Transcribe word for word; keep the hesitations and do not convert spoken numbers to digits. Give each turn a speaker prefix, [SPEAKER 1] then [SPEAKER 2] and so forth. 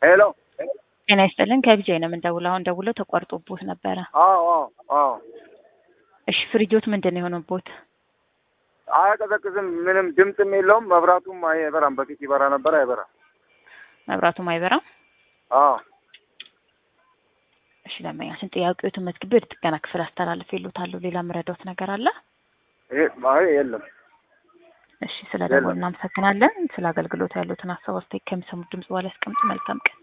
[SPEAKER 1] ሄሎ
[SPEAKER 2] ጤና ይስጥልን ከቢጄ ነው የምንደውለው። አሁን ደውለው ተቋርጦቦት ነበረ።
[SPEAKER 1] አዎ አዎ አዎ
[SPEAKER 2] እሺ ፍሪጆት ምንድን ነው የሆነቦት?
[SPEAKER 1] አያቀዘቅዝም፣ ምንም ድምፅም የለውም፣ መብራቱም አይበራም። በፊት ይበራ ነበር፣ አይበራም።
[SPEAKER 2] መብራቱም አይበራም?
[SPEAKER 1] አዎ
[SPEAKER 2] እሺ ለማያችን ጥያቄዎትን መዝግቤ ወደ ጥገና ክፍል አስተላልፌልዎታለሁ። ሌላ ምረዳዎት ነገር አለ?
[SPEAKER 1] ይሄ ማይ የለም።
[SPEAKER 2] እሺ ስለደወሉ እናመሰግናለን። ስለ አገልግሎት ያሉትን ሀሳብ አስተያየት ከሚሰሙት ድምጽ በኋላ ያስቀምጡ። መልካም ቀን።